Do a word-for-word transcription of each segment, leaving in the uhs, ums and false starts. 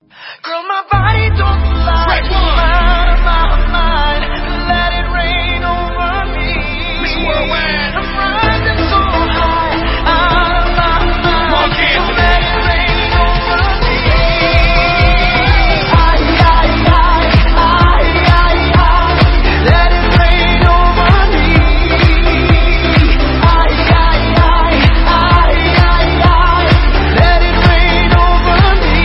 Girl, my body don't lie. Out of my mind, let it rain over me. Miss Worldwide, I'm rising so high. Out of my mind, so let it rain over me. Ay, ay, ay, ay, ay, ay, let it rain over me. Ay, ay, ay, ay, ay, ay, let it rain over me.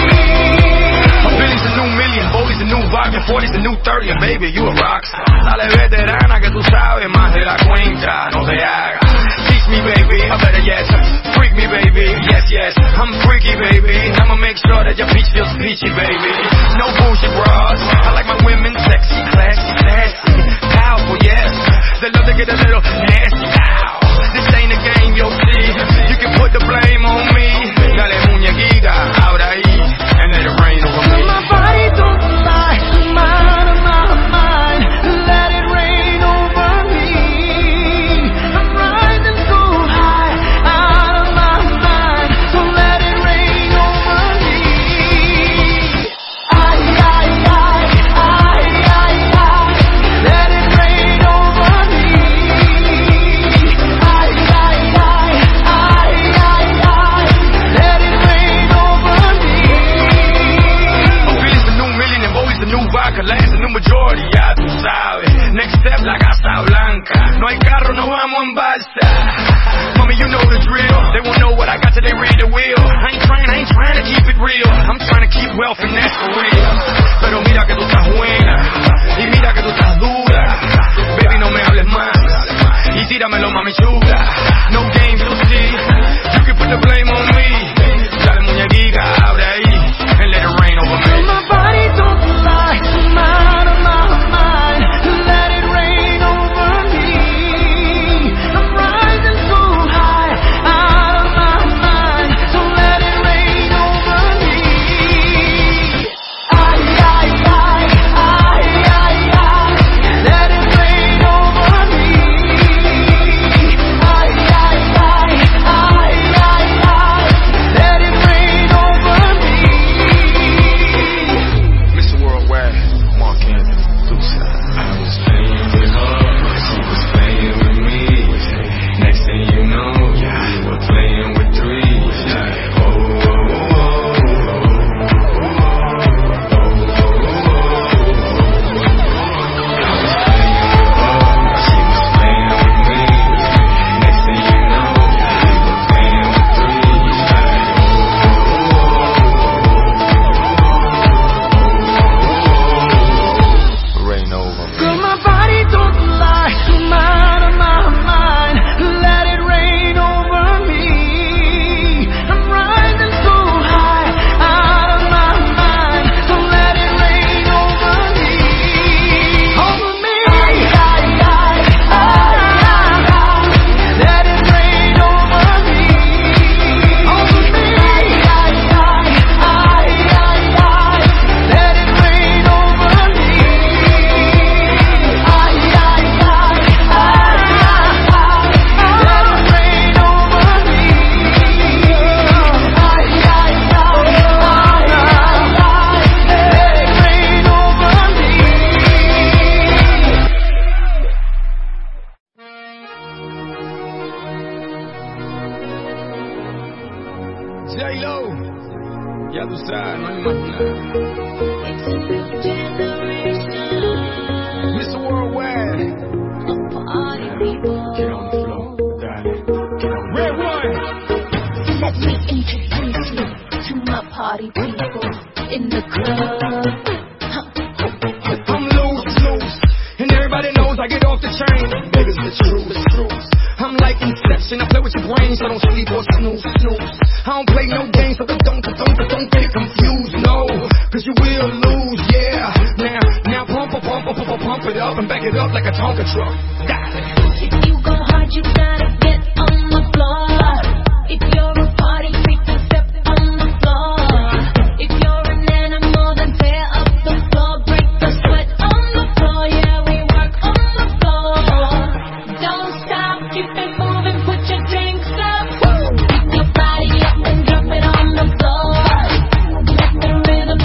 forty's the new thirty, and baby, you a rockstar. Dale veterana que tú sabes más de la cuenta, no te hagas. Teach me, baby, I better yes. Freak me, baby, yes, yes. I'm freaky, baby. I'ma make sure that your peach feels peachy, baby. No bullshit bras. I like my women sexy, classy, sassy, powerful, yes. They love to get a little nasty. Ow. This ain't a game, you'll see. You can put the blame on me. Dale muñequita, ahora ahí, and let it rain over me. My body don't lie. I'm out of my mind. Let it rain over me. I'm rising so high. Out of my mind. So let it rain over me. Ay, ay, ay, ay, ay, ay. Let it rain over me. Ay, ay, ay, ay, ay, ay. Let it rain over me. The new million and boys, the new vodka, last the new majority, ya tú sabes. Next step, la Casa Blanca. No hay carro, no vamos en balsa. Mommy, you know the drill. They won't know what I got till they read the wheel. I ain't trying, I ain't trying to keep it real. I'm trying to keep wealth and that's for real. Pero mira que tú estás buena y mira que tú estás dura. Baby, no me hables más y tíramelo, mami chula. No games, you'll see. You can put the blame on me. Dale muñequita, abre ahí and let it rain over me. My body don't lie. I'm out of my mind. Let it rain over me. I'm rising so high. Out of my mind. So let it rain over me. Ay, ay, ay, ay, ay, ay. Let it rain over me. Ay, ay, ay, ay, ay, ay. Let it rain over me. Mister Worldwide, Mark Anthony, Deuce. I was playing with her, she was playing with me. Next thing you know, we were playing with three. Like, oh, oh, oh, oh, oh, I was playing with her, she was playing with me. Next thing you know, we were playing with three. Like, Rain over me. Girl, my body don't lie. I'm out of my mind. Let it rain over me. I'm rising so high. Out of my mind. So let it rain over me. Over me. Ay, ay, ay, ay, ay, ay. Let it rain over me. Over me. Ay, ay, ay, ay, ay, ay. Let it rain over me. Ay, ay, ay, ay, ay, ay. Let it rain over me. Ay, ay, ay, ay, ay, ay. Let it rain over me. J-Lo, ya tú sabes, no hay más nada. Mister Worldwide, get on the floor, dale, get on the Red One. Let me introduce you to my party people in the club. I'm loose, loose, and everybody knows I get off the chain. Baby, it's the truth, the truth. I'm like Inception, I play with your brain, so don't sleep or snooze, snooze. I don't play no games, so don't, don't, don't, don't get confused, no. Cause you will lose, yeah. Now, now pump, pump, pump, pump, pump it up and back it up like a Tonka truck. If you go hard, you gotta get on the floor. If you're a party freak, step on the floor. If you're an animal, then tear up the floor. Break the sweat on the floor, yeah, we work on the floor. Don't stop, keep it moving, put your drinks up. Pick your body up and drop it on the floor. Let the rhythm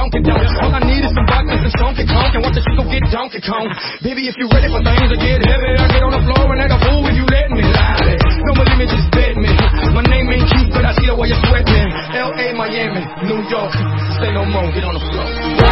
Donkey Kong. All I need is some vodka and some Donkey Kong, and watch the shit go get Donkey Kong. Baby, if you're ready for things to get heavy, I get on the floor and let a fool if you let me lie. Don't believe me, just bet me. My name ain't cute, but I see the way you're sweating. L A, Miami, New York, say no more, get on the floor.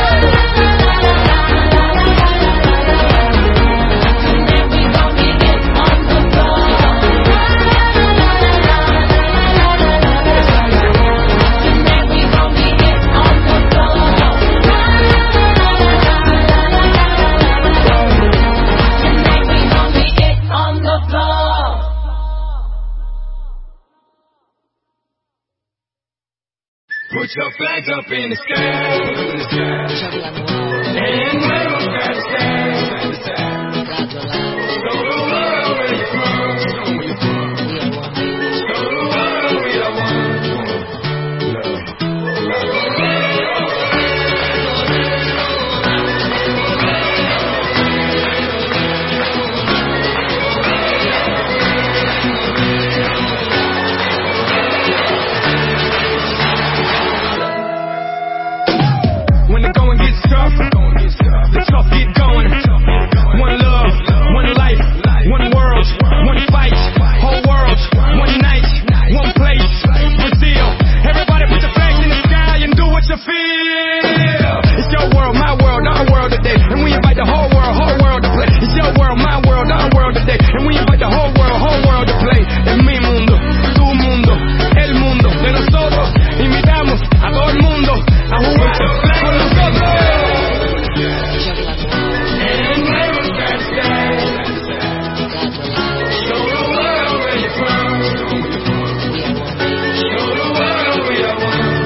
Put your flags up in the sky, in the sky. And wave them side to side. Show the world where you're from, show where you're from. Show the world we are one. When the going gets tough, the tough get going. One love, one life, one world, one fight. Whole world, one night, one place. Brazil, everybody put your flags in the sky and do what you feel. It's your world, my world, our world today, and we invite the whole world, whole world to play. It's your world, my world, our world today, and we invite the whole world, whole world to play. Es mi mundo, tu mundo, el mundo de nosotros. Invitamos a todo el mundo a jugar con nosotros. And wave them side to side. Show the world where you're from, show the world we are one.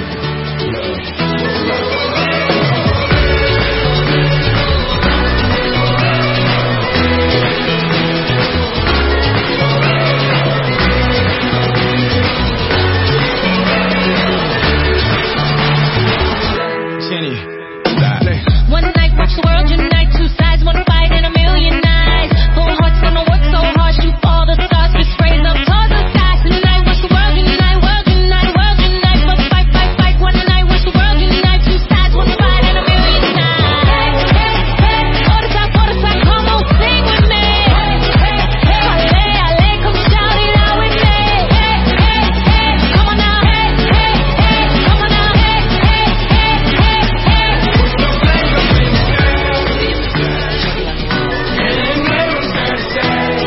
One night, watch the world unite. Two sides, one fight, and a million eyes. Four hearts gonna work so hard, shoot all the stars, just raise up towards the sky. Tonight, watch the world unite, world unite, world unite. But fight, fight, fight. One night, watch the world unite. Two sides, one fight, and a million eyes. Hey, hey, hey, all the time, all the time, come on, sing with me. Hey, hey, hey, ale, ale, come shout it out with me. Hey, hey, hey, come on now. Hey, hey, hey, come on now. Hey, hey, hey, hey, hey. And wave them side to side.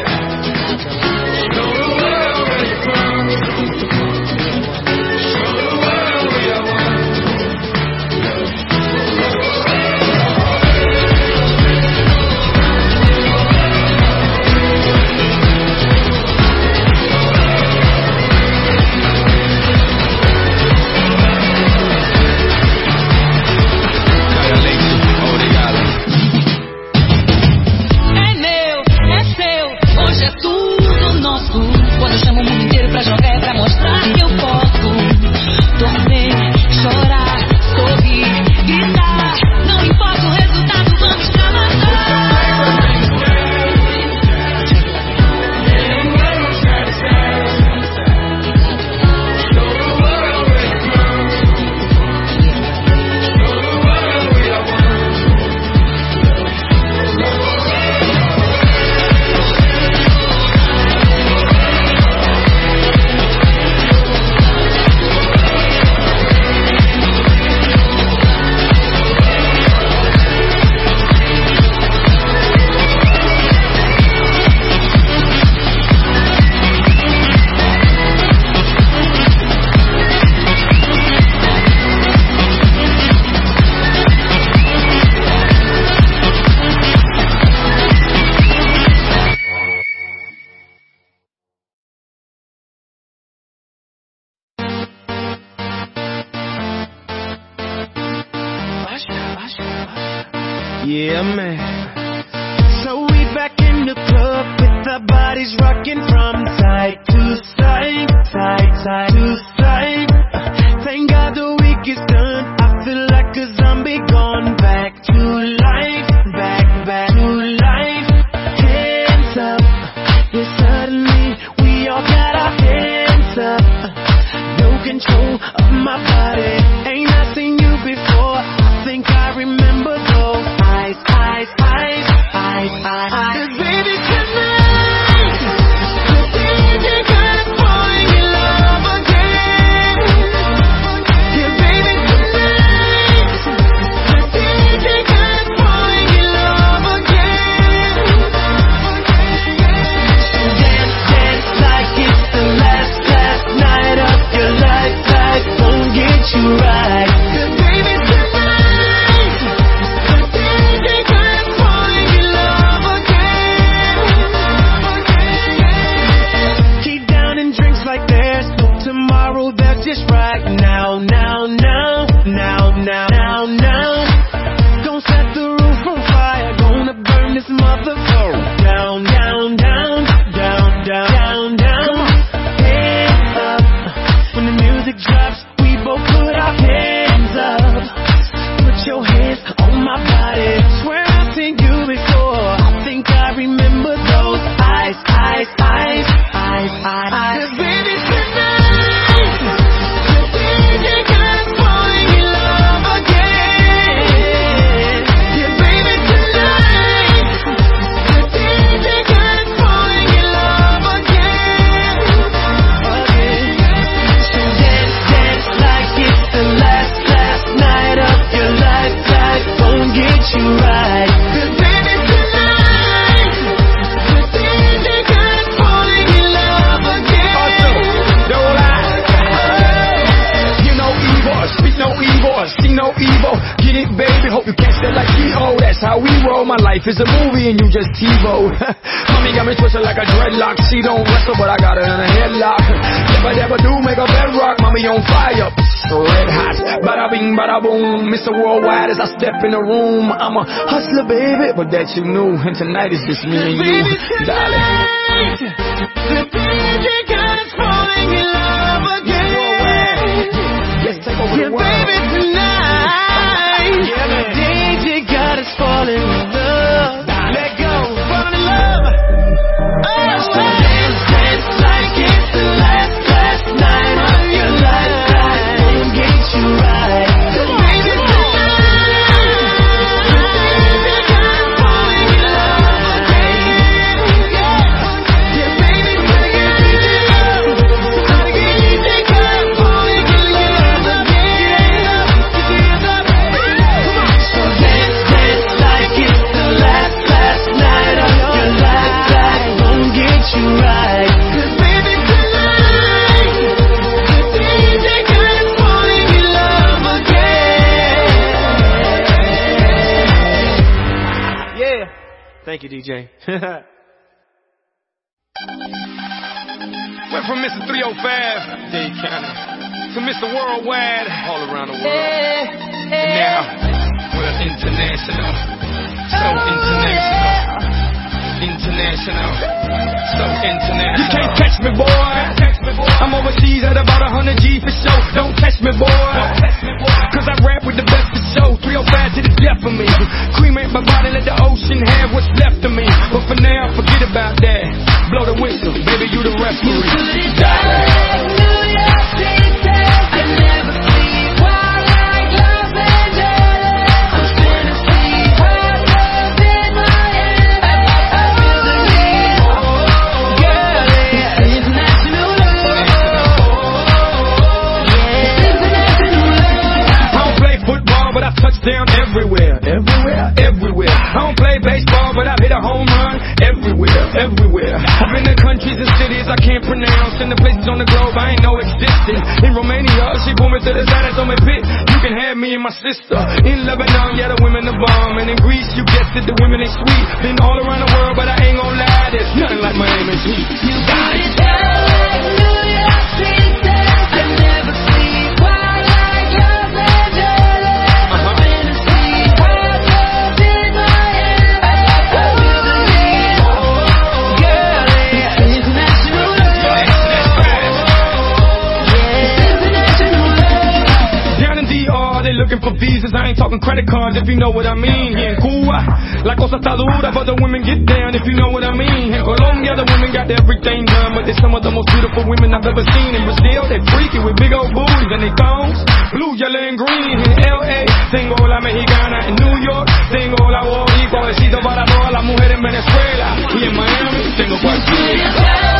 Show the world where you're from, show the world we are one. É meu, é seu, hoje é tudo nosso. Quando eu chamo o mundo inteiro pra jogar é pra mostrar que eu posso. Torcer, chorar, sorrir, gritar. Não importa o resultado, vamos extravasar. And wave them side to side. Show the world where you're from, show the world we are one. Yeah, man. So we back in the club with our bodies rocking from side to side, side, side to side. Uh, Thank God the week is done. I feel like a zombie gone back to life, back, back to life. Hands up, yeah, suddenly we all got our hands up. Uh, No control of my body, ain't I seen you before? evil. Get it, baby, hope you catch that like T O. That's how we roll. My life is a movie and you just TiVo. Mommy got me twisted like a dreadlock. She don't wrestle, but I got her in a headlock. If I ever do make a bedrock, mommy on fire, red hot. Bada bing, bada boom. Mister Worldwide as I step in the room. I'm a hustler, baby, but that you knew. And tonight is just me and you, darling. The D J God is falling in love again. Let's take over Yeah, the world. baby, tonight. Yeah, man. D J God is falling in love. Let go, falling in love. Oh, so dance, dance like it's the last, last night of your life. Don't get you right. Baby, tonight. The D J God is falling in love again. Yeah, baby, gotta get D J up. Gotta get D J God falling in love again. So dance, dance like it's the last, last night of your life. Don't get you right. 'Cause baby, tonight, the D J God is falling in love again. Yeah. Thank you, D J. Went from Mister three oh five, Dade County, to Mister Worldwide, all around the world. And now, we're international. So international. International. So international. You can't catch me, boy. I'm overseas at about one hundred G for show. Don't catch me, boy. Cause I rap with the best for show. three oh five to the death of me. Cremate my body, let the ocean have what's left of me. But for now, forget about that. Blow the whistle, baby, you the referee. Darling. Touchdown everywhere, everywhere, everywhere. I don't play baseball, but I've hit a home run everywhere, everywhere. I've been to countries and cities I can't pronounce, and the places on the globe I ain't know existed. In Romania, she pulled me to the side and told me, "Pit, you can have me and my sister." In Lebanon, yeah, the women are bomb, and in Greece, you guessed it, the women ain't sweet. Been all around the world, but I ain't gon' lie, there's nothing like Miami Heat. You got it. Looking for visas, I ain't talking credit cards if you know what I mean. Here in Cuba, la cosa está dura, but the women get down if you know what I mean. In Colombia, the women got everything done, but they're some of the most beautiful women I've ever seen. In Brazil, they freaky with big old booties and they thongs, blue, yellow, and green. In L A, tengo la mexicana. In New York, tengo la boricua. Besito para todas las mujeres en Venezuela. Y en Miami, tengo cualquiera.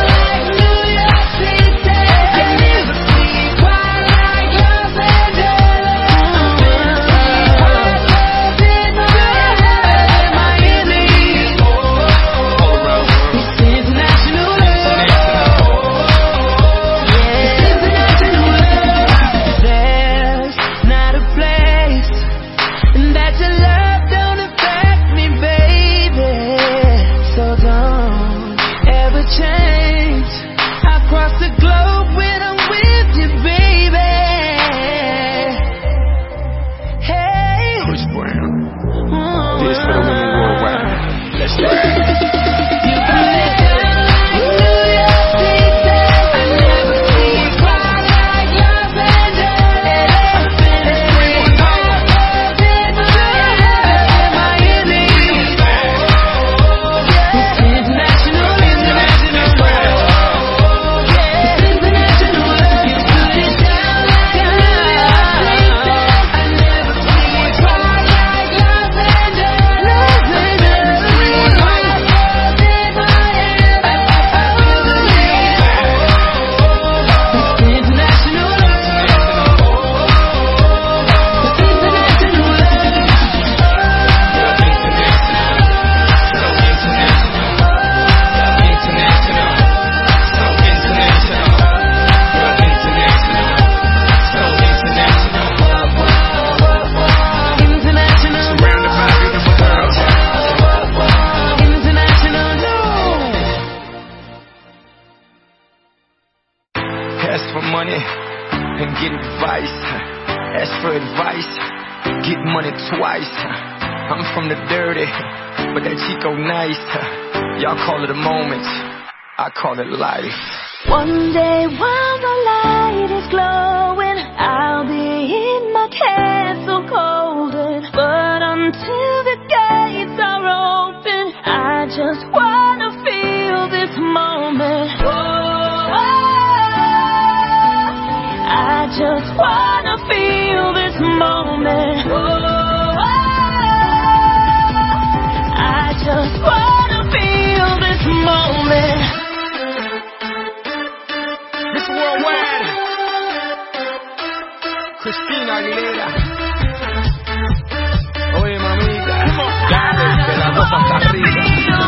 make money twice. I'm from the dirty, but that Chico nice. Y'all call it a moment, I call it life. One day while the light is glowing, I'll be in my castle golden. But until the gates are open, I just wanna feel this moment. Oh, I just wanna feel this moment. Oh, I just wanna feel this moment. Worldwide, Christina Aguilera. Oye, mamita, dale, que la cosa está rica.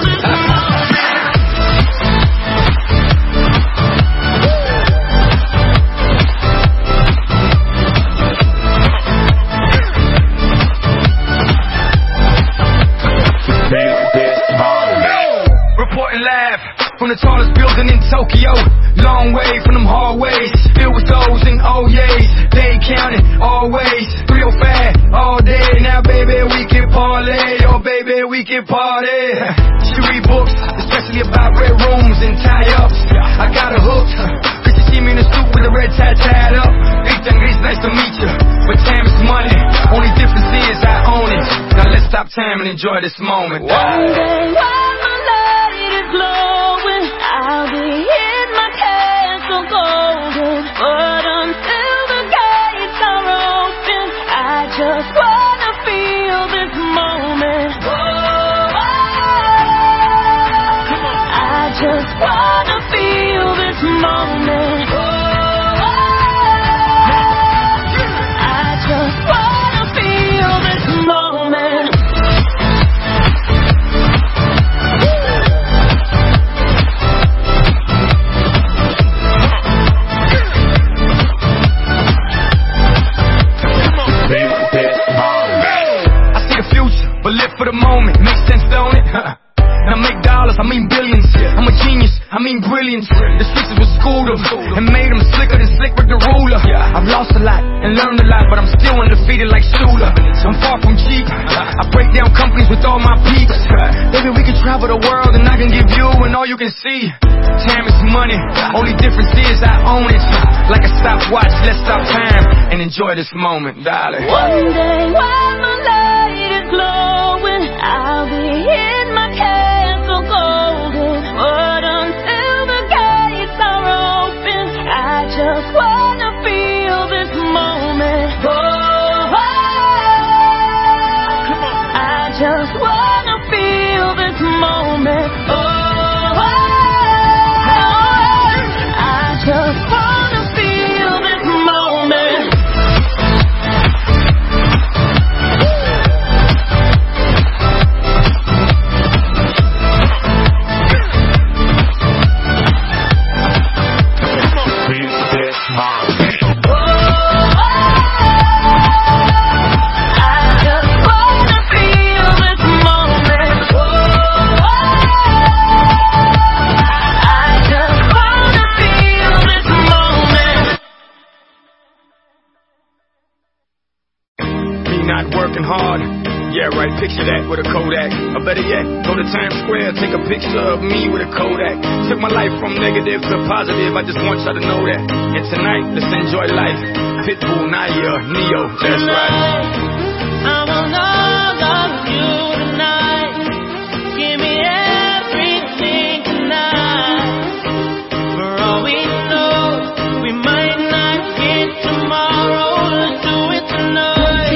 Reporting live from the tallest building in Tokyo. Long way from them hallways, filled with those and oh yeahs. They counting always, three oh five all day. Now baby we can parlay, oh baby we can party. She read books, especially about red rooms and tie-ups. I got her hooked, cause she see me in a suit with a red tie tied up. Ethan, it's nice to meet you, but time is money. Only difference is I own it. Now let's stop time and enjoy this moment. One day while my light is glowing, I'll be in my castle golden. But until the gates are open, I just wanna feel this moment. Oh, I just wanna feel this moment. Oh, I just wanna feel this moment. For the moment, makes sense, don't it? And I make dollars, I mean billions. I'm a genius, I mean brilliance. The streets was schooled them and made them slicker than slick with the ruler. I've lost a lot and learned a lot, but I'm still undefeated like Shula. I'm far from cheap, I break down companies with all my peeps. Baby, we can travel the world and I can give you and all you can see. Time is money, only difference is I own it. Like a stopwatch, let's stop time and enjoy this moment, darling. One day while my light is glowing, I'll be in my castle golden. But until the gates are open, I just wanna feel this moment. Oh, I just wanna feel this moment. Oh, I just wanna feel this moment. Working hard, yeah right, picture that with a Kodak. Or better yet, go to Times Square, take a picture of me with a Kodak. Took my life from negative to positive, I just want y'all to know that. And tonight, let's enjoy life. Pitbull, Naya, Neo, that's right. I want all of you tonight. Give me everything tonight. For all we know, we might not get tomorrow. Let's do it tonight.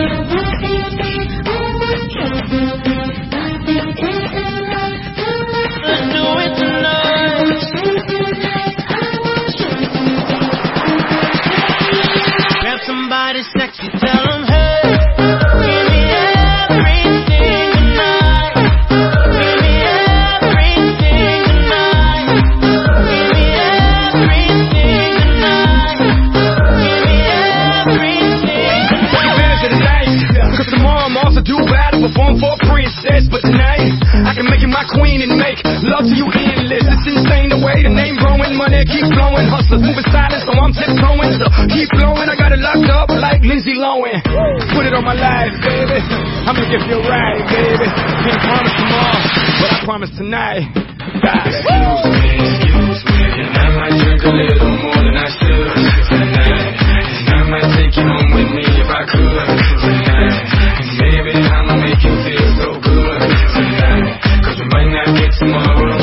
Somebody sexy, tell them, hey, give me everything tonight. Give me everything tonight. Give me everything tonight. Give me everything. Take advantage of the night, cause tomorrow I'm off to do battle, perform for a princess. But tonight, I can make you my queen and make love to you endless. It's insane the way the name growing. money keep flowing. Hustlers moving silent, so I'm tiptoeing. So keep blowing, I got it locked up like Lindsay Lohan. Put it on my life, baby. I'ma give you a ride, baby. Can't promise tomorrow, but I promise tonight. God. Excuse me, excuse me, and I might drink a little more than I should tonight. And I might take you home with me if I could tonight. And baby, I'ma make you feel so good tonight. Cause we might not get tomorrow.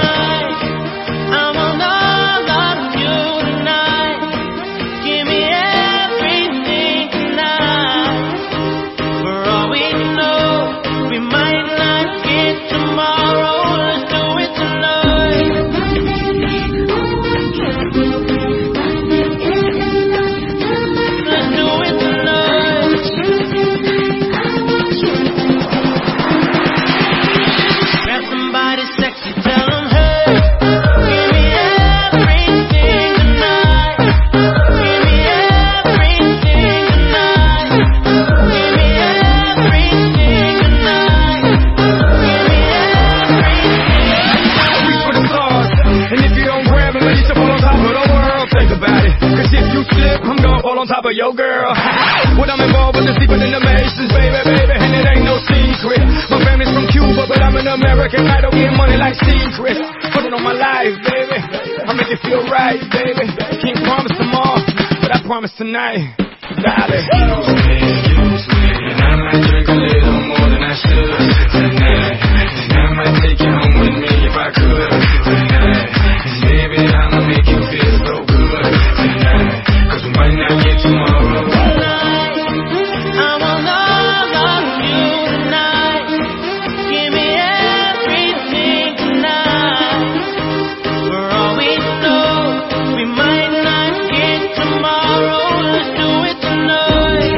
On top of your girl. What I'm involved with is deeper than the Masons, baby, baby, and it ain't no secret. My family's from Cuba, but I'm an American. I don't get money like secrets. Put it on my life, baby. I make it feel right, baby. Can't promise tomorrow, but I promise tonight, darling. Excuse me, excuse me, and I might drink a little more than I should tonight. And I might take you home with me if I could tonight. And baby, I'ma make you feel so good tonight. Cause we might not get tomorrow. Tonight, I want all of you tonight. Give me everything tonight. For all we know, we might not get tomorrow. Let's do it tonight.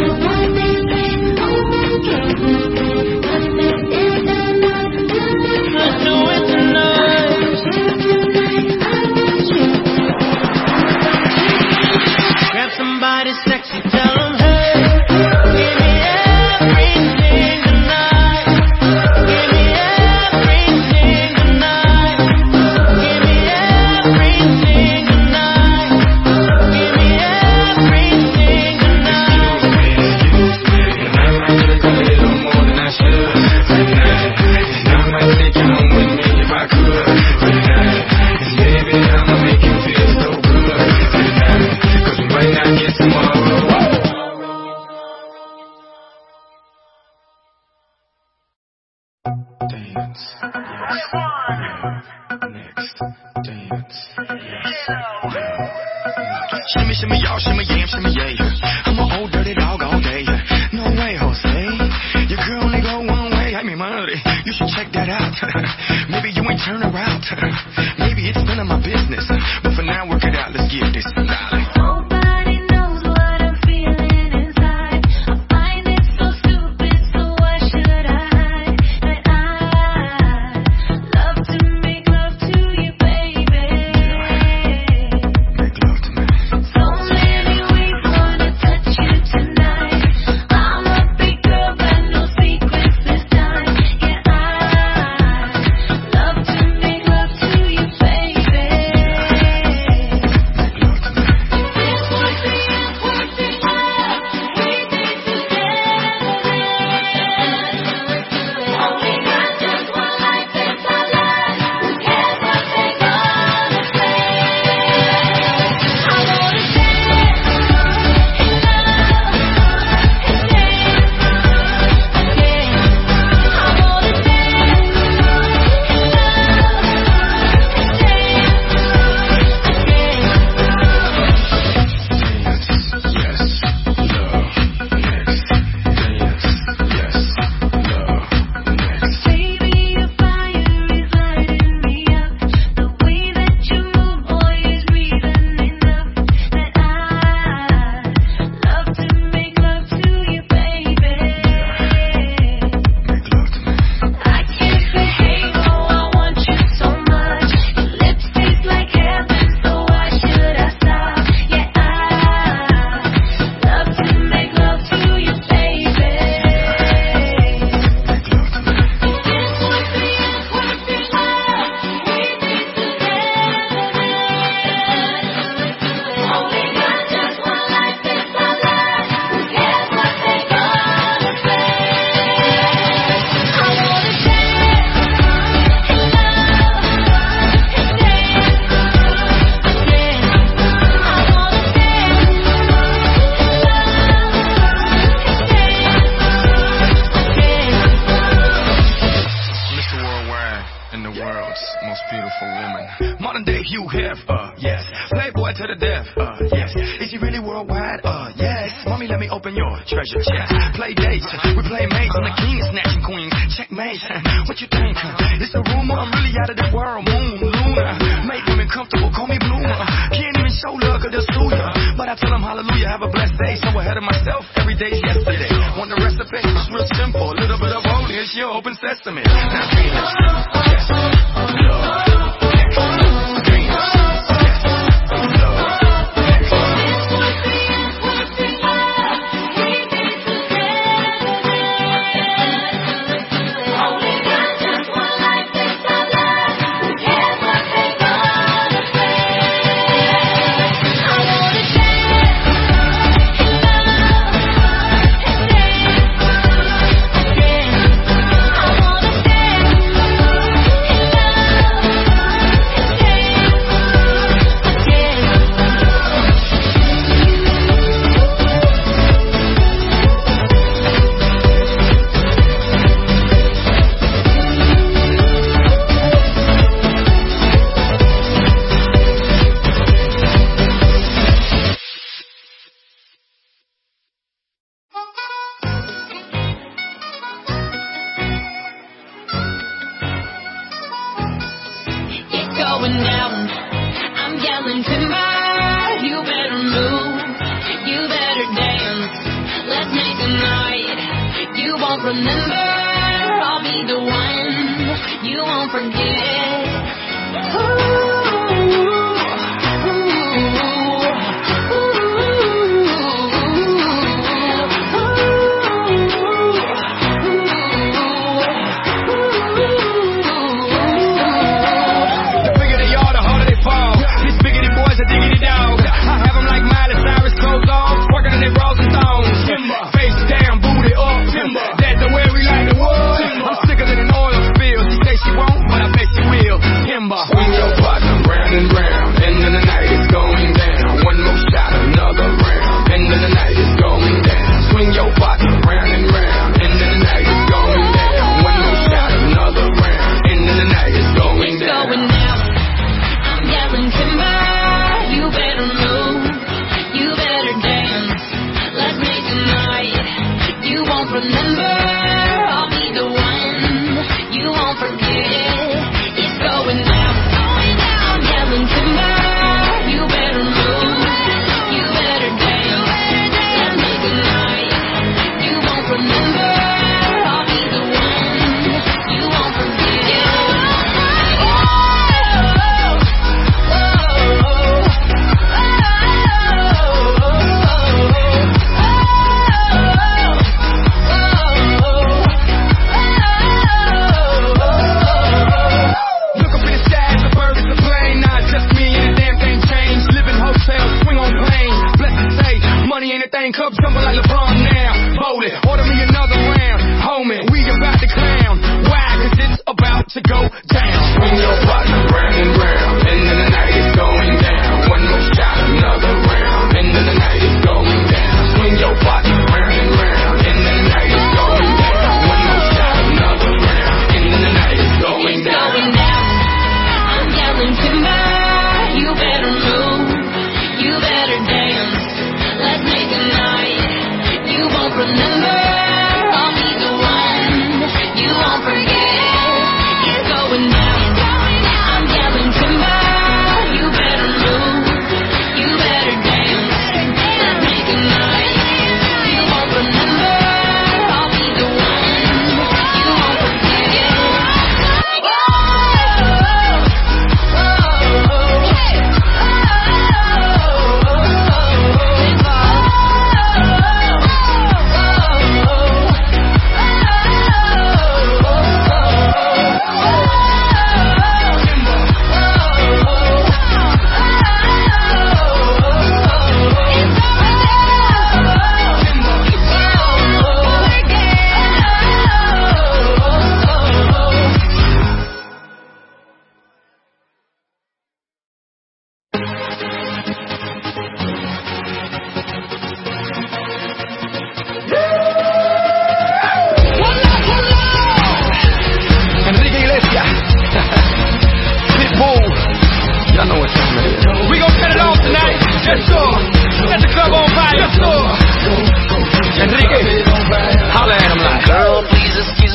Let's do it tonight. Grab somebody sexy, tell them, hey, give me everything tonight. Give me everything tonight. Give me everything tonight. Give me everything tonight. Excuse me, excuse me, and I might drink a little more than I should tonight. And I might take you home with me if I could tonight. And baby, I'ma make you feel so good tonight. Cause we might not get tomorrow. Dance, yes. Next, dance, yes. Shimmy, shimmy, y'all, shimmy, yam, shimmy, yeah. I'm an old dirty dog all day. No way, Jose. Your girl only go one way. I mean, money. You should check that out. Maybe you ain't turn around. Maybe it's none of my business. But for now, work it out. Let's get this, darling. Nobody knows what I'm feeling inside. I find it so stupid, so why should I hide? That I love to make love to you, baby. Make love to me. So many ways wanna touch you tonight. I'm a big girl, but no secrets this time. Yeah, I love to make love to you, baby. Make love to me. you have, uh, yes. Playboy to the death, uh, yes. Is he really worldwide? Uh, yes. Mommy, let me open your treasure chest. Play dates, we play mates. I'm the king of snatching queens. Checkmate, what you think? It's a rumor, I'm really out of this world. Moon, Luna, make women comfortable, call me Bloomer. Can't even show love, cause they'll sue ya. But I tell them hallelujah, have a blessed day. So ahead of myself, every day's yesterday. Want the recipe? It's real simple. A little bit of holy, it's your open sesame. Now, Venus, yes, love. Going down, I'm yelling timber, you better move, you better dance, let's make a night, you won't remember, I'll be the one, you won't forget. Ooh. That's the way we like the world. I'm sicker than an oil spill. She say she won't, but I bet she will.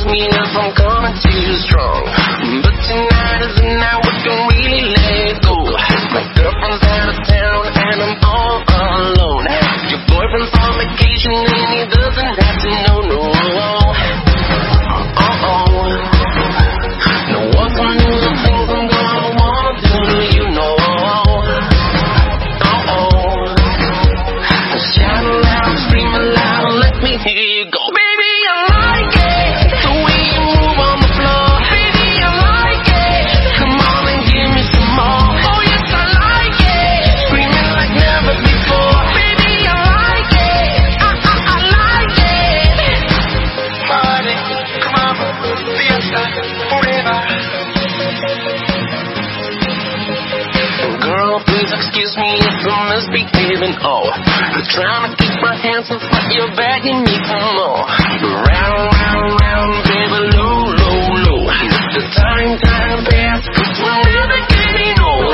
me if I'm coming too strong. But tonight is the night we can really let go. My girlfriend's out of town and I'm all alone. Your boyfriend's on vacation and he doesn't have to know, no. Uh-oh. Now what's some new things I'm gonna wanna do, you know. Uh-oh. Shout aloud, scream aloud, let me hear you go. Baby, I like it, the way you move on the floor. Baby, I like it, come on and give me some more. Oh yes, I like it, screaming like never before. Baby, I like it, I, I, I like it. Party, come on, fiesta, forever. Girl, please excuse me if I'm misbehaving. Oh, I'm trying to keep my hands off, but you're begging me for more. Round, round, round, baby, low, low, low. The time, time pass, cause we're never getting old.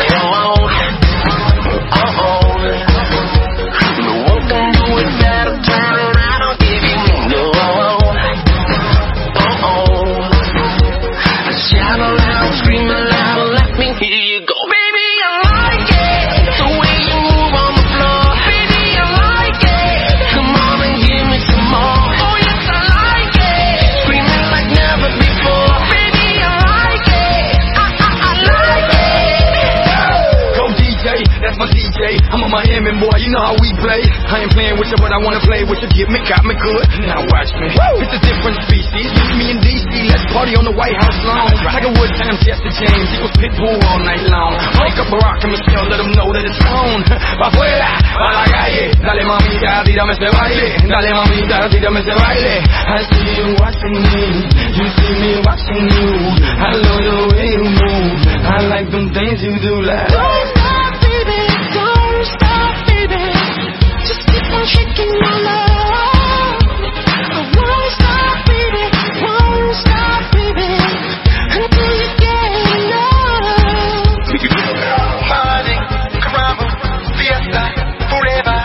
Uh-oh. No one can do it better. Turn around, I'll give you more. Uh-oh. Shout aloud, scream aloud, let me hear you go. Baby, I like it, the way you move on the floor. Baby, I like it, come on and give me some more. Oh yes, I like it, screaming like never before. Baby, I like it, I, I, I like it. Go D J, that's my D J. I'm a Miami boy, you know how we play. I ain't playing with you, but I wanna play with you. Get me, got me good. Now watch me. Woo! It's a different species. Me and D C, let's party on the White House lawn. Like a wood times Jesse James, equals Pitbull all night long. Wake up Barack and Michelle, let them know that it's on. Pa' afuera, pa' la calle. Dale mamita, tírame ese baile. Dale mamita, tírame ese baile. I see you watching me, you see me watching you. I love the way you move. I like them things you do like. Don't stop, baby. Don't stop, baby. Just keep on shaking my love. I won't stop, baby. Won't stop, baby. Until you get enough. Party, caramba, fiesta, forever.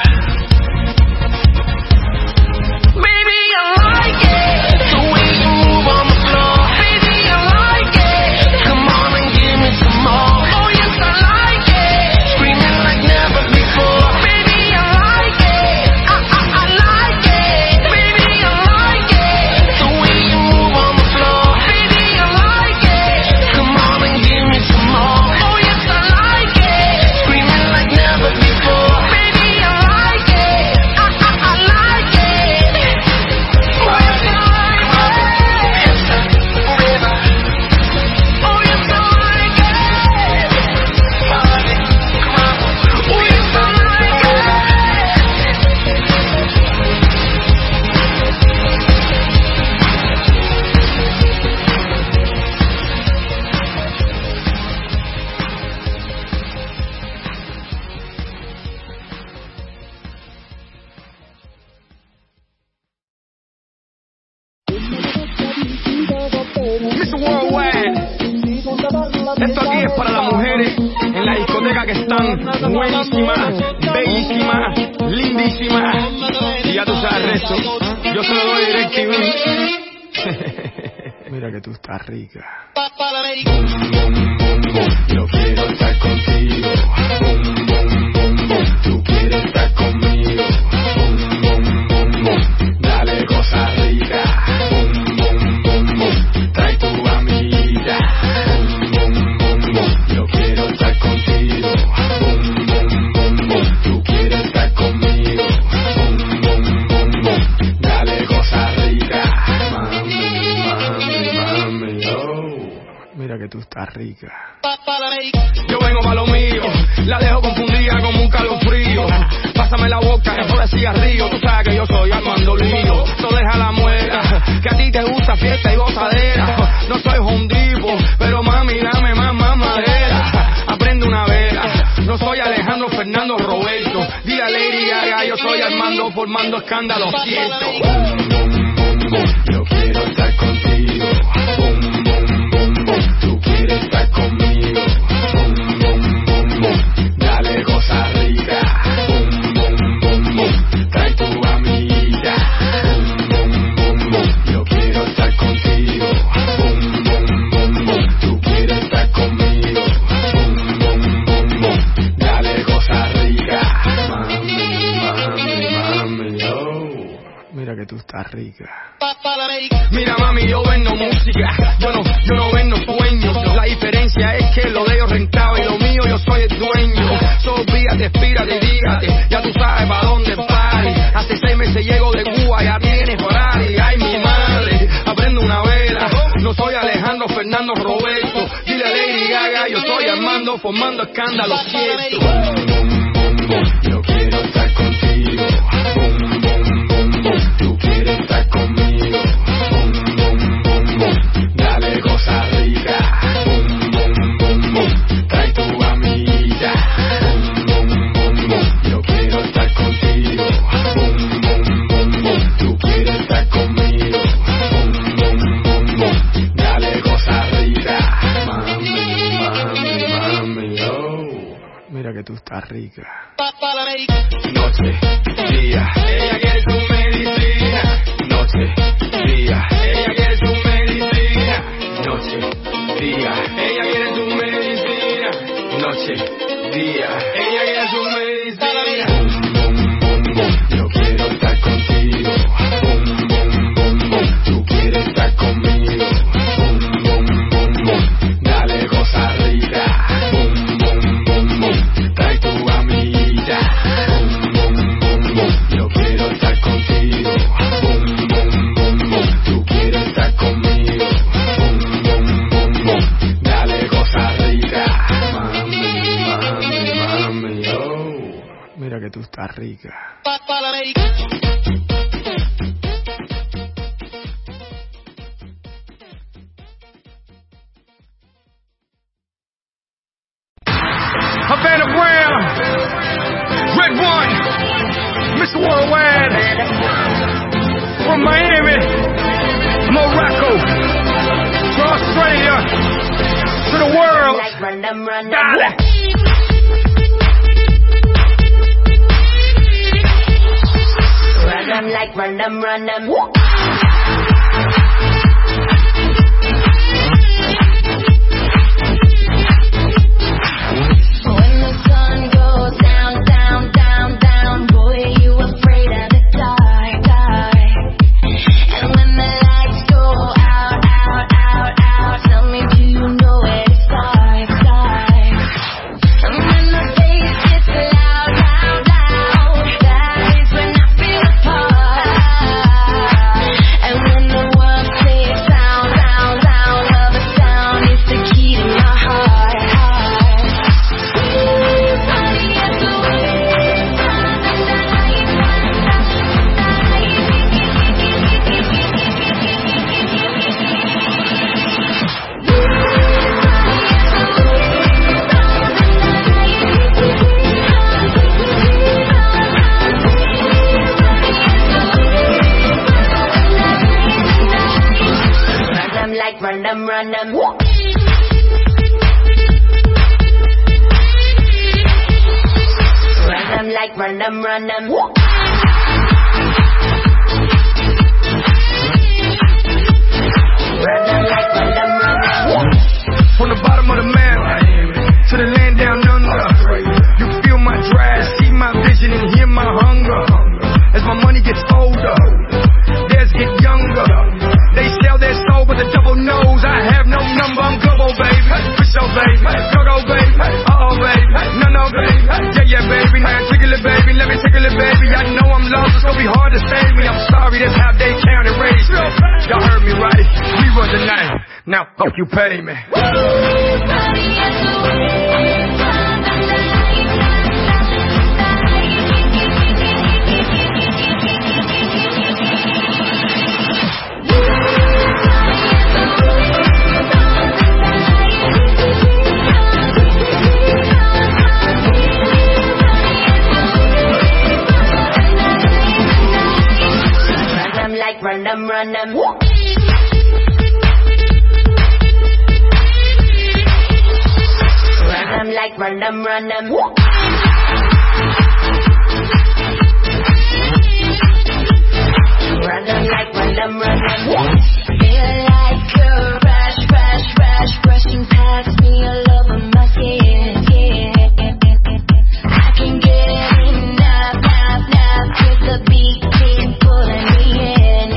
Baby, I like it, the way you move on the floor. Baby, I like it, come on and give me some more. Oh yes, I like it, screaming like never before. Baby, I like it, I, I, I like it. Baby, I like it, the way you move on the floor. Baby, I like it, come on and give me some more. Oh yes, I like it, screaming like never before. Baby, I like it, I, I, I like it. Oh yes, I like it. Forever. Oh yes, I like it. Party, caramba, Oh yes, I like it. mister Worldwide. Esto aquí es para las mujeres en la discoteca que están buenísimas, bellísimas, lindísimas. Y ya tú sabes el resto. Yo se lo doy DirecTV. Mira que tú estás rica. Yo quiero estar contigo. Bum, bum, bum, bum. Tú quieres estar conmigo. Bum, bum, bum, bum. Dale cosa rica. Bum, bum, bum, bum. Trae tu amiguita. Bum, bum, bum, bum. Yo quiero estar contigo. Bum, bum, bum, bum. Tú quieres estar conmigo. Bum, bum, bum, bum. Dale cosa rica. Mami, mami, mami, oh. Mira que tú estás rica. Yo vengo pa' lo mío, la dejo confundida como un calofrío. Pásame la boca, que por el cigarrillo. Tú sabes que yo soy Armando Lío. No deja la muela, que a ti te gusta fiesta y gozadera. No soy hondipo, pero mami, dame más, más madera. Aprende una vela, no soy Alejandro Fernando Roberto. Dile a Lady Gaga, yo soy Armando formando escándalo, cierto. Bum, bum, bum, bum. Yo quiero estar contigo. Bum, bum, bum, bum. Tú quieres estar conmigo. Bum, bum, bum, bum. Dale cosa rica. Bum, bum, bum, bum. Trae tu amiguita. Bum, bum, bum, bum. Yo quiero estar contigo. estás rica. Mira mami, yo vendo música, yo no, yo no vendo sueños. La diferencia es que lo de ellos rentable y lo mío yo soy el dueño. Sofíate, espírate, dígate, ya tú sabes pa' dónde party. Hace seis meses llego de Cuba, ya tienes Ferrari. Ay mi madre, aprendo una vela. No soy Alejandro Fernando Roberto. Dile a Lady Gaga, yo soy Armando formando escándalo cierto. Yo quiero estar contigo. Boom, boom, boom, boom. Tú quieres estar conmigo. Boom, boom, boom, boom. Dale cosa rica. Boom, boom, boom, boom. Trae tu amiguita. Boom, boom, boom, boom. Yo quiero estar contigo. Boom, boom, boom, boom. Tú quieres estar conmigo. Boom, boom, boom, boom. Dale cosa rica. Mami, mami, mami, oh. Mira que tú estás rica. Noche, día, Ella quiere su medicina. noche, día, Ella quiere su medicina. noche, día, Ella quiere su medicina. noche, día. Ella quiere su medicina. Boom, boom, boom, boom. Yo quiero estar contigo. Boom, boom, boom, boom. Tú quieres estar conmigo. Boom, boom, boom, boom. Dale cosa rica. Boom, boom, boom, boom. Trae tu amiguita. Boom, boom, boom, boom. Yo quiero estar contigo. Boom, boom, boom, boom. Tú quieres estar conmigo. Boom, boom, boom, boom. Dale cosa rica. Mami, mami, mami, oh. Mira que tú estás rica. Havana Brown, Red One, Mister Worldwide, from Miami, Morocco, to Australia, to the world. Like run them, run them. Dale. Run them like run them, run them. When the sun goes down, down, down, down, boy, you afraid of the dark, dark. And when the lights go out, out, out, out, tell me, do you know where to start, start? And when the bass gets loud, loud, loud, that is when I feel the part. And when the world plays down, down, down, love the sound is the key to my heart, heart. Run them, run them. Run them like run them, run them. Run them like run them, run them. From the bottom of the map to the land down under, you feel my drive, see my vision, and hear my hunger. As my money gets older, theirs get younger. They sell their soul with a double nose. I have no number, I'm global, baby. For sure, baby. Go-go, baby. Uh-oh, baby. No, no, baby. Yeah, yeah, baby. Now tickle it, baby. Let me tickle it, baby. I know I'm lost, it's gonna be hard to save me. I'm sorry, that's how they count and raise me. Y'all heard me right. We run the night. Now, hope you pay me. Run them, run them. Run them like run them, run them. Run them like run them, run them. Feel like a rush, rush, rush, rushing past me all over my skin. I can get enough, enough, enough, 'cause the beat keeps pulling me in.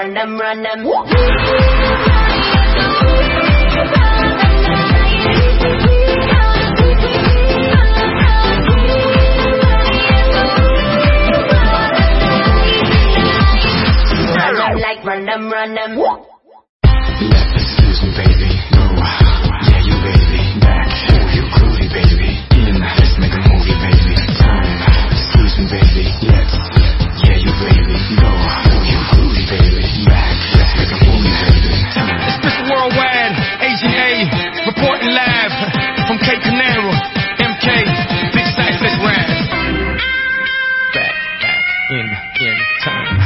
run them, run them. Run them like run them, run them. Excuse me, baby. No, yeah, you baby. Back, oh, you groovy, baby. In, let's make a movie, baby. Time, excuse me, baby. Let's, yeah, you baby. No, oh, you groovy, baby. Back, let's make a movie, baby. Time. It's Mister Worldwide, Agent A, reporting live from Cape Canaveral. M K, Big Cypress Ride. Back, back, in, in, time.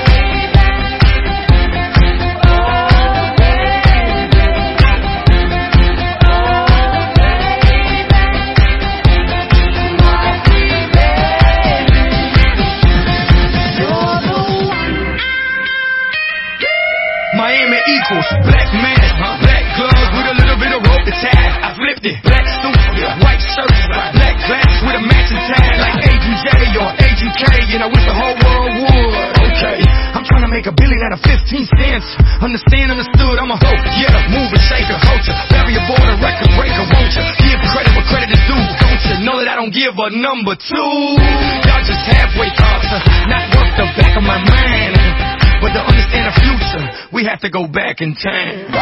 Miami equals black man, black gloves with a little bit of rope to tie. I flipped it, black suit, white shirt, black glass with a matching tie, like Agent J or Agent K, and I wish the whole world would. Okay, I'm trying to make a billion out of fifteen cents. Understand, understood, I'm a hoe, yeah, move and shake a culture, bury a border, record breaker, won't you? Give credit where credit is due, don't you? Know that I don't give a number two. Y'all just halfway thoughts, not worth the back of my mind. But to understand the future, we have to go back in time.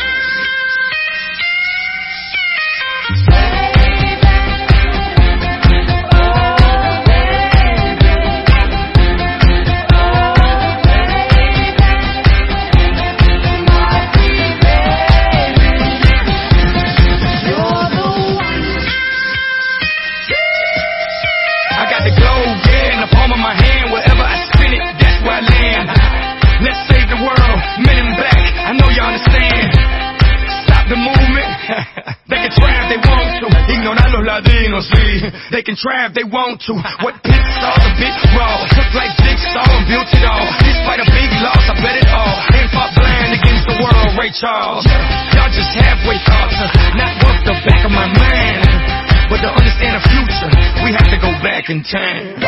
I got the globe, yeah, in the palm of my hand. Wherever I spin it, that's where I land. Let's save the world, men in black, I know you understand. Stop the movement, they can try if they want to. Ignorar los latinos, sí, they can try if they want to. What pits all the big raw, took like jigsaw and built it all. Despite a big loss, I bet it all. Ain't fought blind against the world, Ray Charles. Y'all just halfway thoughts, not worth the back of my mind. But to understand the future, we have to go back in time.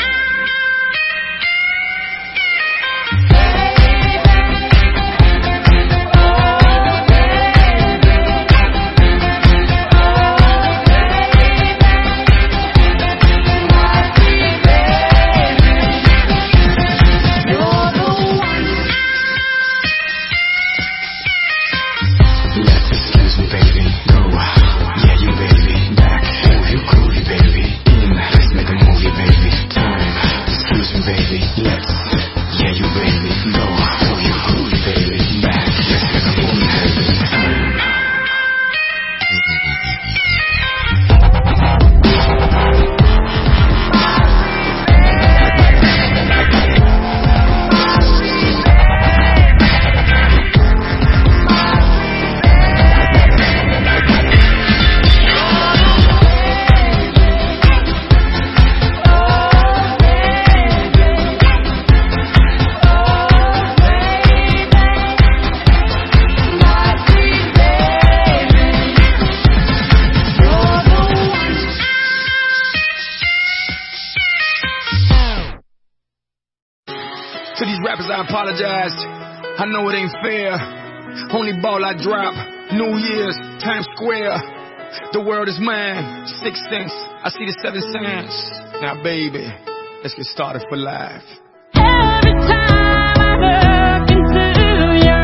To these rappers, I apologize. I know it ain't fair. Only ball I drop. New Year's, Times Square. The world is mine. Six Sense. I see the seven signs. Now, baby, let's get started for life. Every time I look into your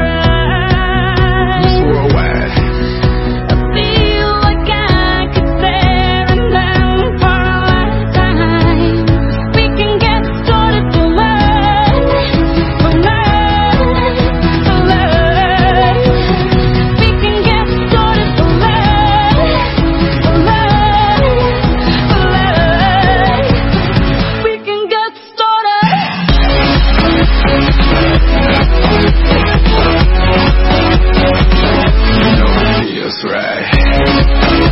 eyes, Miss Worldwide. I feel like I could stare at them for a lifetime. We can get started for love, for love, for love. We can get started for love, for love, for love. We can get started. You know it feels right.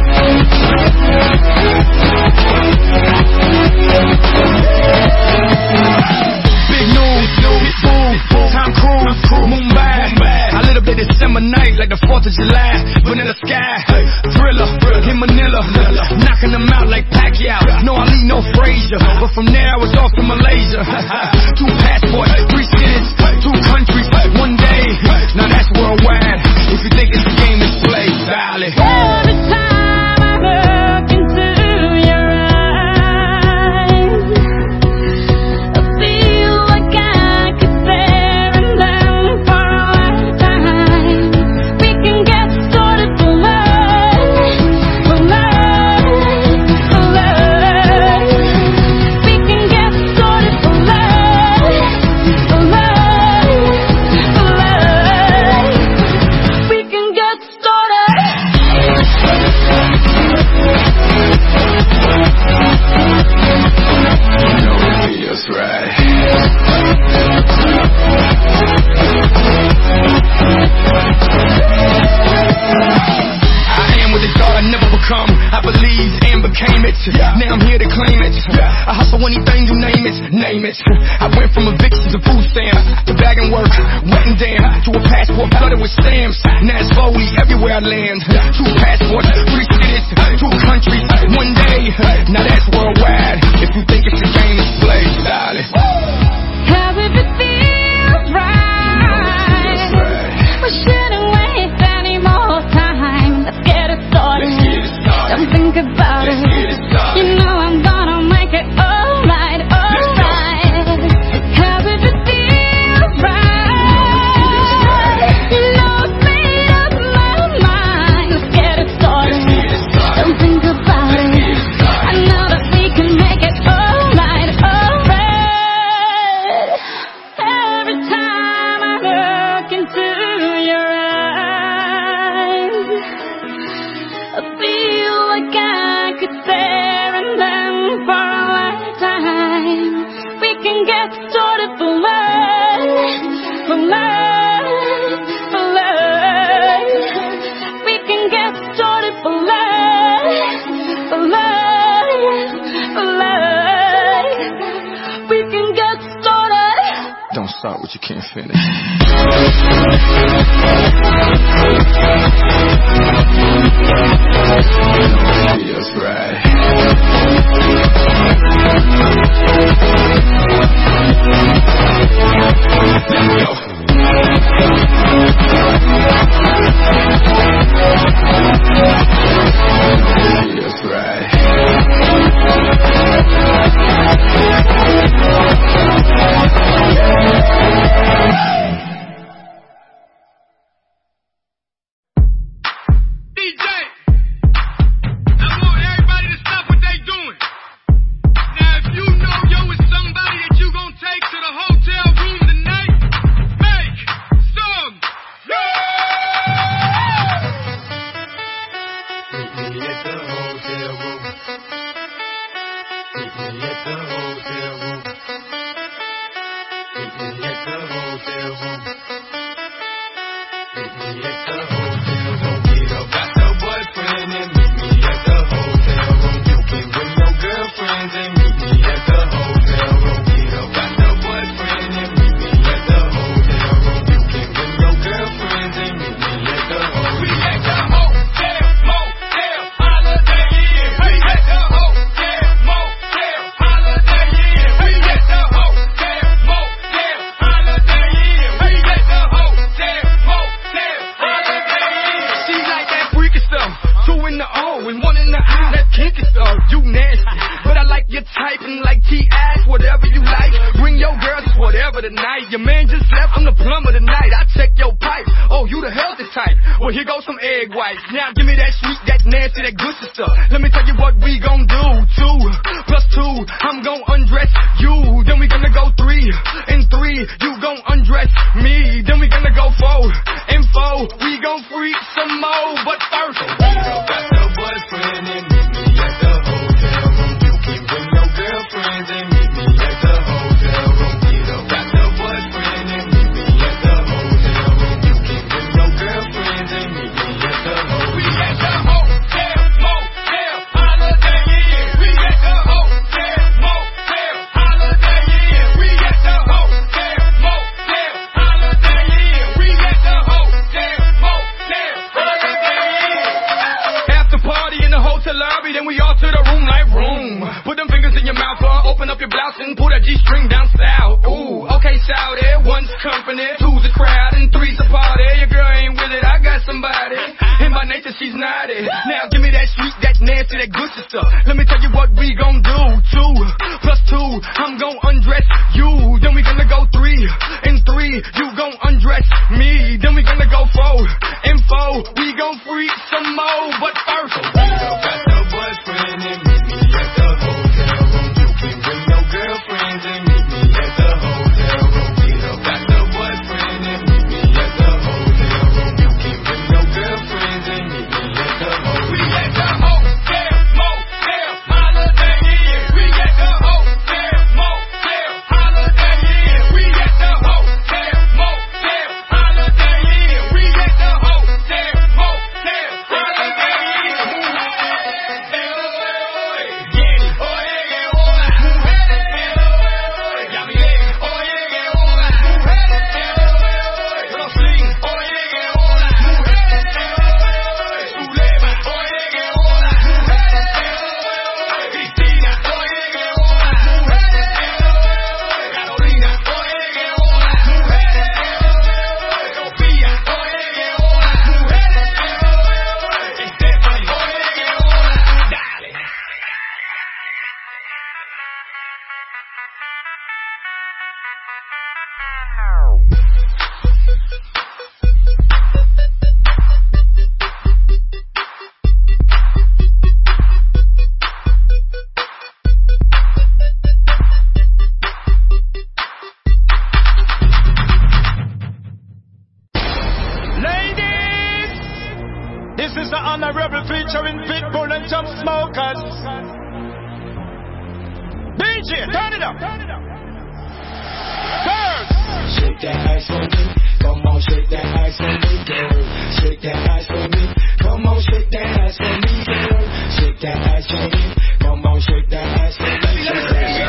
Big news, Pitbull, Tom Cruise, Mumbai. I lit up the December night like the fourth of July. Vanilla Sky, Thriller, in Manila. Knocking them out like Pacquiao. No Ali, no Frazier. But from there I was off to Malaysia. Two passports, three cities, two countries. I hustle anything you name it, name it. I went from evictions to food stamps, to bagging work, wet and damn, to a passport flooded with stamps. Now it's Foley everywhere I land. Two passports, three cities, two countries, one day. Now that's worldwide. If you think it's a game, it's play, darling. Cause if it feels right, we shouldn't waste any more time. Let's get it started. Don't think about it. You know I'm gonna make it alright, alright. Cause if it feels right, you know I've made up my mind. Let's get it started. Don't think about it. I know that we can make it alright, alright. Every time I look into your eyes, I feel like I could stare in them for a lifetime. We can get started for life, for life, for life. We can get started for life, for life, for life. We can get started. Don't start what you can't finish. Feels right. Let's go. Feels right. D J, I want everybody to stop what they doing. Now, if you know yo is somebody that you gon' take to the hotel room tonight, make some noise! Meet me at the hotel room. Meet me at the hotel room. Meet me at the hotel room. Meet me at the hotel room. Get up got your boyfriend and meet me at the hotel room. You can bring your girlfriends and meet me at the hotel room. Get up got your boyfriend and meet me at the hotel room. You can bring your girlfriends and meet me at the hotel room. We at the hotel, motel, holiday inn. We at the hotel, motel, holiday inn. We at the hotel, motel, holiday inn. We at the hotel, motel, holiday inn. She like that freaky stuff, two in the O and one in the I. That kinky stuff, you nasty, but I like your type and like T I's, whatever you like. Bring your girls, it's whatever tonight. Your man just left, I'm the plumber tonight. I check your pipe. Oh, you the healthy type. Well, here goes some egg whites. Now give me that sweet, that nasty, that good stuff. Let me tell you what we gon' do. Two plus two, I'm gon' undress you. Then we gonna go three and three, you gon' undress me. Then we gonna go four and four, we gon' freak some more. But first, Get up got your boyfriend and meet me at the hotel room. You can bring your girlfriends and meet me at the hotel room. Get up got your boyfriend and meet me at the hotel room. You can bring your girlfriends and meet me at the hotel room. we at the hotel, motel, holiday inn. We at the hotel, motel, holiday inn. We at the hotel, motel, holiday inn. We at the hotel, motel, holiday inn. After party in the hotel lobby, then we all to the room like room. Put them fingers in your mouth, uh, open up your blouse and pull that G-string down south. Ooh, okay, shout it. One's company, two's a crowd, and three's a party. Your girl ain't with it, I got somebody. And by nature, she's naughty. Now give me that sweet, that nasty, that good stuff. Let me tell you what we gon' do. Two plus two, I'm gon' undress you. Then we gonna go three and three, you gon' undress me. Then we gonna go four and four, we gon' freak some more. But first, Get up got your boyfriend and meet me at the hotel room. You can bring your girlfriends and meet me at the hotel room. Get up got your boyfriend and meet me at the hotel room. You can bring your girlfriends and meet me at the hotel room. we at the hotel, motel, holiday inn. This is the honorable featuring Pitbull and some smokers. D J, turn it up. Girls, shake that ass for me. Come on, shake that ass for me, girl. Shake that ass for me. Come on, shake that ass for me, girl. Shake that ass for me. Come on, shake that ass for me, girl.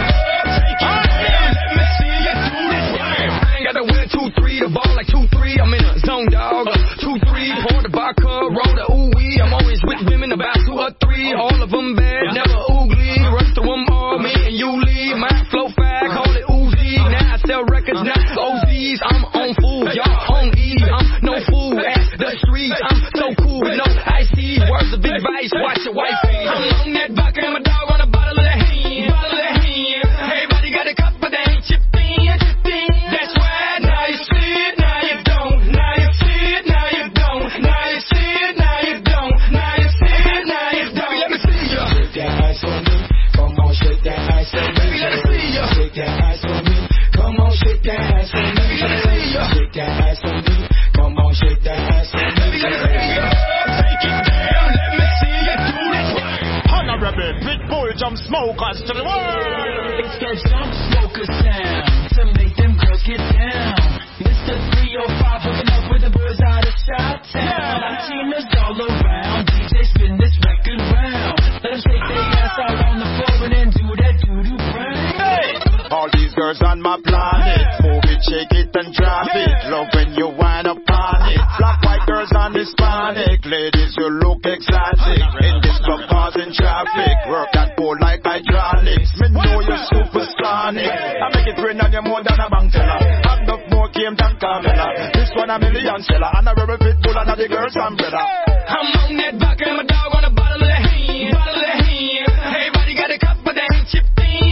let me see you do this. I ain't got to win two three, the ball like two three. I'm in a zone, dog. two three, pour the vodka, roll the ooh wee. I'm always with women about two or three. All of them bad, never oogly. Run through them all, me and you leave. My flow fag, call it Uzi. Now I sell records, not O Zs. I'm on food, y'all on E. I'm no fool at the streets. I'm so cool, no icy. Words of advice, watch your wife. I'm on that vodka and my dog on a bottle of the hand. Bottle of the hand. Everybody got a cup, but they ain't chipped in. That's why now you see it, now you don't. Now you see it, now you don't. Now you see it, now you don't. Now you see it, now you don't. Let me see ya. Shake that ass for me. Come on, shake that ass for me. Let me see ya. Shake that ass for me. Come on, shake that ass for me. Let me see ya. Shake that ass for me. Come on, shake that ass for me. Let me see ya. Take it down, let me see you do this right. Honorable Pitbull, jump smokers to the world. It's that jump smoker sound to make them girls get down. Mister three oh five hooking up with the boys out of Chi-Town. Latinas all around, D J spin this record round. Let them shake their ass out on the floor and then do that doo-doo brown. All these girls on my planet, move it, shake it and drop it. Love when you wind up on it. Black, white girls on Hispanic, ladies you look exotic. In this club causing traffic, work that pole like hydraulics. Me know you're super sonic. I make it rain on you more than a bank teller. Have enough more game than Carmella. This one a million seller, and a rebel Pitbull and the girls umbrella. I'm on that